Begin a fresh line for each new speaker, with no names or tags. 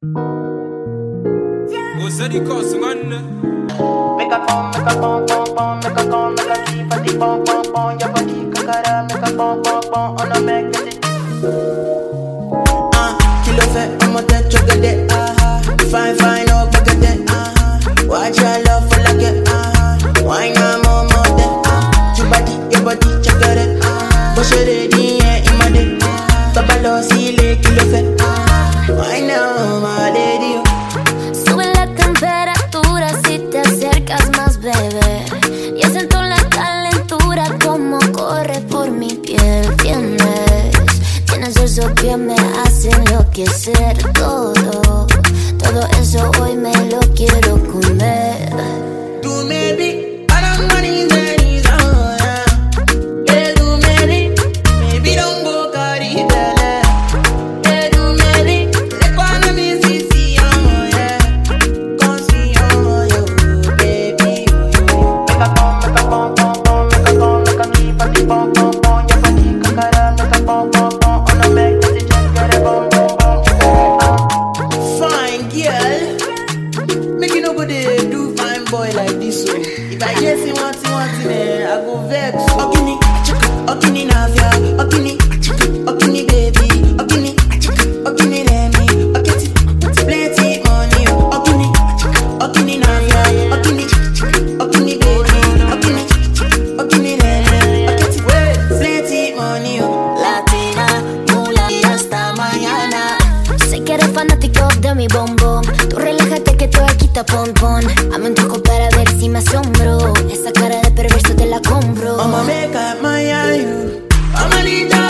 What's that cost, man?
Make a come, make a come, make a come, make a keep a deep bum, your body kakara, make a bum, on a make it. Kilo fait, I'm a dead chocolate, fine, oh, back it, watch your love for like it, why not more than, your body, check it, push it in my day, Babalo, see, kilo fait, why now, my lady.
Sube la temperatura si te acercas más, bebé. Ya siento la calentura como corre por mi piel. Tienes eso que me hace enloquecer. Todo eso hoy me lo quiero comer.
Tú me vi para money's oh yeah. Yeah, tú me vi, maybe don't go carry belle. Yeah, tú me vi, le cuando me see oh yeah. Cause me oh yo, baby oh yo. Make a come, make a keep a deep bum, your body kakara, make a bum, on a make it check it bum. Fine girl, make you no go dey do fine boy like this so. If I hear say one thing, I go vex. Okini, chika, okini navia, okini, chika, okini baby, okini, chika, okini remi, okiti, plenty money, okini, chika, okini navia, okini, chika, okini baby, okini, chika, okini remi, okiti, plenty money, Latina, mula y hasta mañana.
Sé que eres fanático de mi bombón. Tú relájate que todo aquí está pon. Hazme un truco para ver si me asombro. Esa cara de perverso te la compro.
I'ma make up my eye, I'ma need